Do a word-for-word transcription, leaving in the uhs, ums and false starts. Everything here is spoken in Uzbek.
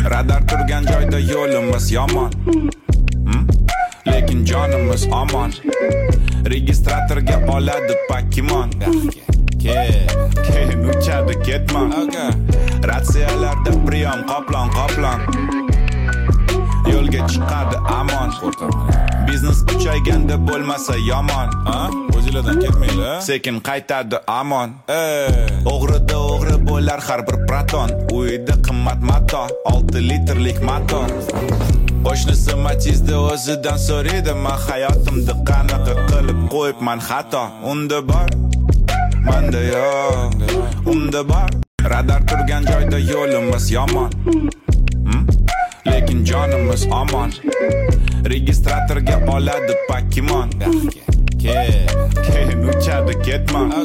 Radar turgan joyda yo'limiz yomon, hmm? Lekin jonimiz omon. Registratorga oladi Pokemon. Keyin uchadi ketmon. Ratsiyalarda priyom qoplon qoplon. Yo'lga chiqadi amon. Biznes kuchayganda bo'lmasa yomon. O'zilardan ketmaylar. Sekin qaytadi amon. O'g'rida o'g'ri bo'lar har bir proton. Uyda qimmat mato, olti litrlik motor. Qo'shnisi Matizda o'zidan so'raydi, men hayotimda qanaqa qilib qo'yibman xato. Unda bor, menda yo'q. Unda bor. Radar turgan joyda yo'limiz yomon, hmm? Lekin jonimiz omon. Registratorga oladi Pokemon. Keyin uchadi ketmon.